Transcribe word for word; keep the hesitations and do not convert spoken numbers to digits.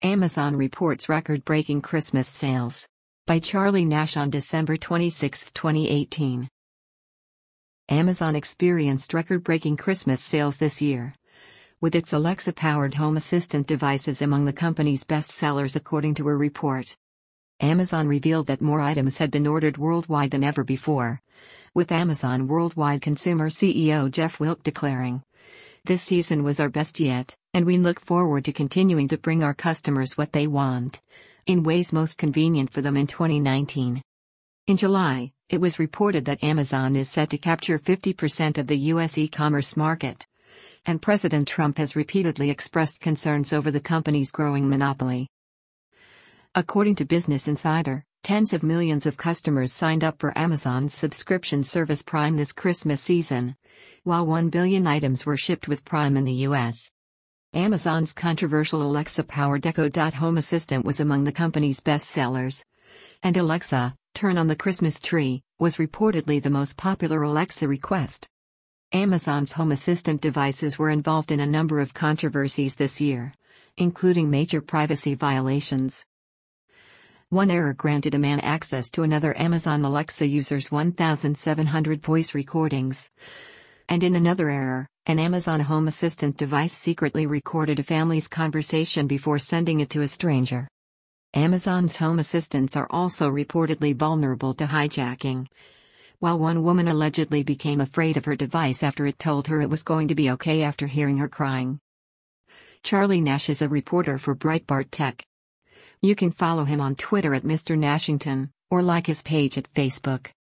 Amazon reports record-breaking Christmas sales. By Charlie Nash on December twenty-sixth, twenty eighteen. Amazon experienced record-breaking Christmas sales this year, with its Alexa-powered home assistant devices among the company's best sellers according to a report. Amazon revealed that more items had been ordered worldwide than ever before, with Amazon Worldwide Consumer C E O Jeff Wilke declaring, "This season was our best yet, and we look forward to continuing to bring our customers what they want, in ways most convenient for them in twenty nineteen. In July, it was reported that Amazon is set to capture fifty percent of the U S e-commerce market, and President Trump has repeatedly expressed concerns over the company's growing monopoly. According to Business Insider, tens of millions of customers signed up for Amazon's subscription service Prime this Christmas season, while one billion items were shipped with Prime in the U S. Amazon's controversial Alexa-powered Echo Dot home assistant was among the company's best sellers, and Alexa, Turn on the Christmas Tree, was reportedly the most popular Alexa request. Amazon's home assistant devices were involved in a number of controversies this year, including major privacy violations. One error granted a man access to another Amazon Alexa user's one thousand seven hundred voice recordings. And in another error, an Amazon Home Assistant device secretly recorded a family's conversation before sending it to a stranger. Amazon's home assistants are also reportedly vulnerable to hijacking, while one woman allegedly became afraid of her device after it told her it was going to be okay after hearing her crying. Charlie Nash is a reporter for Breitbart Tech. You can follow him on Twitter at Mister Nashington, or like his page at Facebook.